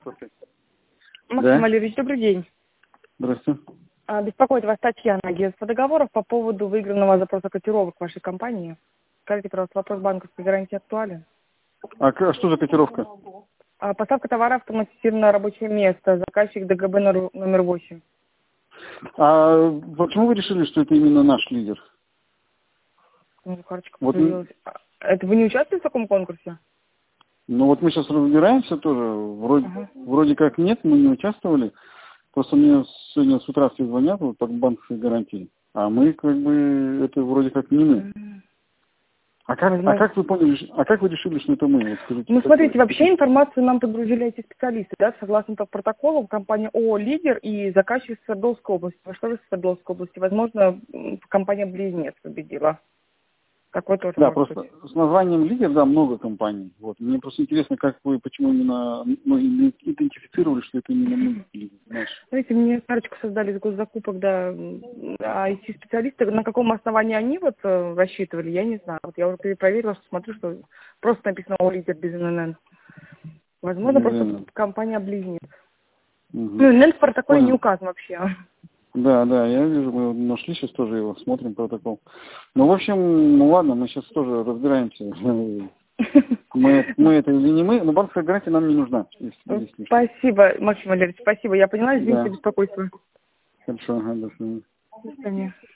Максим Да. Валерьевич, добрый день. Здравствуйте. Беспокоит вас Татьяна, агентство договоров по поводу выигранного запроса котировок вашей компании. Скажите, пожалуйста, вопрос банковской гарантии актуален? Что за котировка? Поставка товара, автоматизированное рабочее место, заказчик ДГБ номер 8. А почему вы решили, что это именно наш лидер? Карточка Вот, появилась. Это вы не участвуете в таком конкурсе? ну вот мы сейчас разбираемся тоже. Вроде как нет, мы не участвовали. Просто мне сегодня с утра все звонят вот, по банковской гарантии. А мы как бы, это вроде как не мы. А как вы поняли, как вы решили, что это мы? Вот скажите, Ну, смотрите, вообще информацию нам подгрузили эти специалисты, да, согласно протоколу, компания ООО «Лидер» и заказчик из Свердловской области. А что же из Свердловской области? Возможно, компания «Близнец» победила. Такой тоже да, может просто быть. с названием «Лидер», да, много компаний. Вот. Мне просто интересно, как вы, почему именно, идентифицировали, что это именно мы, «Лидер», наш. Знаете, мне карточку создали с госзакупок, да, а IT-специалисты, на каком основании они вот рассчитывали, я не знаю. Вот я уже перепроверила, что смотрю, что просто написано «ООО «Лидер» без ННН». Возможно, просто компания-близнец. Ну, ННН в протоколе не указан вообще. Да, я вижу, мы нашли сейчас тоже его, смотрим протокол. Ну, в общем, ну ладно, мы сейчас тоже разбираемся. Мы это или не мы, но банковская гарантия нам не нужна. Если спасибо, Максим Валерьевич, спасибо. Я поняла, извините да. за беспокойство. Хорошо, до свидания. До свидания.